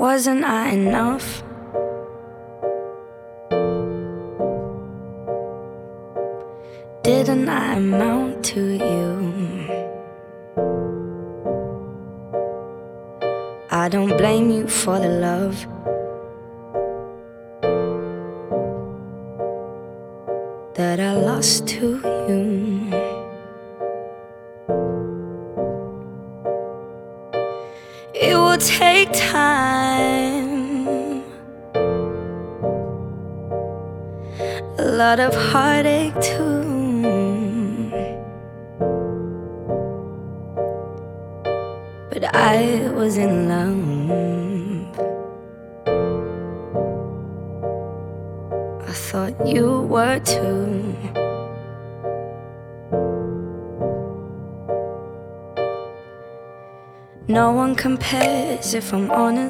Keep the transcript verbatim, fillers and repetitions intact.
Wasn't I enough? Didn't I amount to you? I don't blame you for the love that I lost to you. It will take time, a lot of heartache too, but I was in love. I thought you were too. No one compares, if I'm honest.